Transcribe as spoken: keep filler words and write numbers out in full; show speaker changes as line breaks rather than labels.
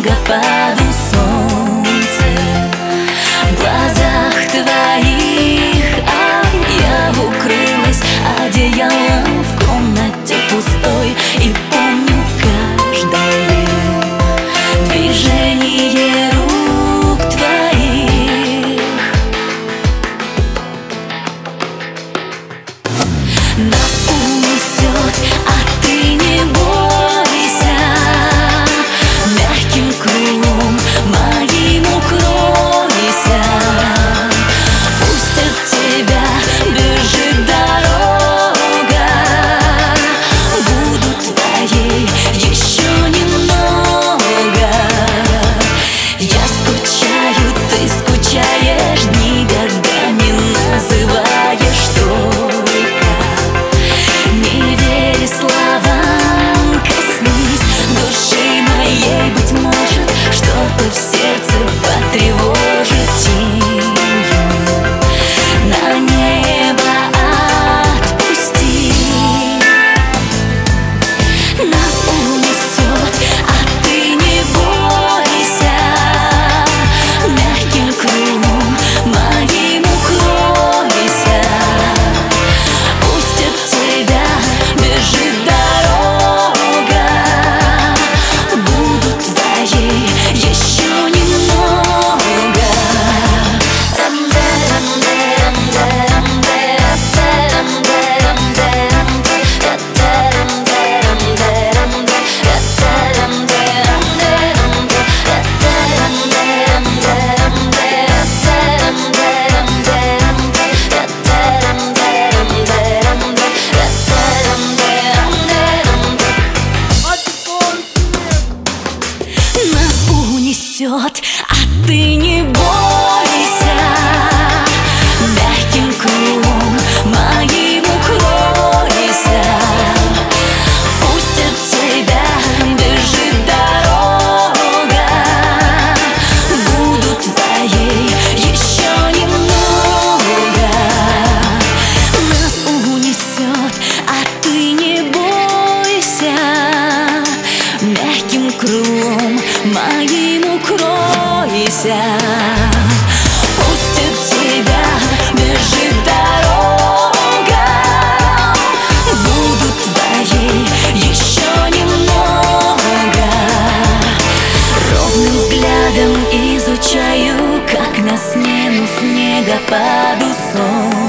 снегопаду солнце в глазах твоих, а я укрылась одеялом в комнате пустой и помню каждое движение рук твоих. Нас унесет, а ты не бойся, мягким крылом моим укройся. Пусть от тебя бежит дорога, буду твоей еще немного. Я скучаю, ты скучаешь, дни годами называешь только. Не верь словам, коснись души моей, быть может, что-то в сердце потревожит тенью. На небо отпусти, нас унесет, а ты не бойся, мягким крылом моим укройся. Пусть от тебя бежит дорога, буду твоей еще немного. Нас унесет, а ты не бойся, мягким крылом моим укройся. Пусть от тебя бежит дорога, буду твоей еще немного. Нас унесет, а ты не бойся, мягким крылом моим укройся. Пусть от тебя бежит дорога, буду твоей еще немного. Ровным взглядом изучаю, как на смену снегопаду сон.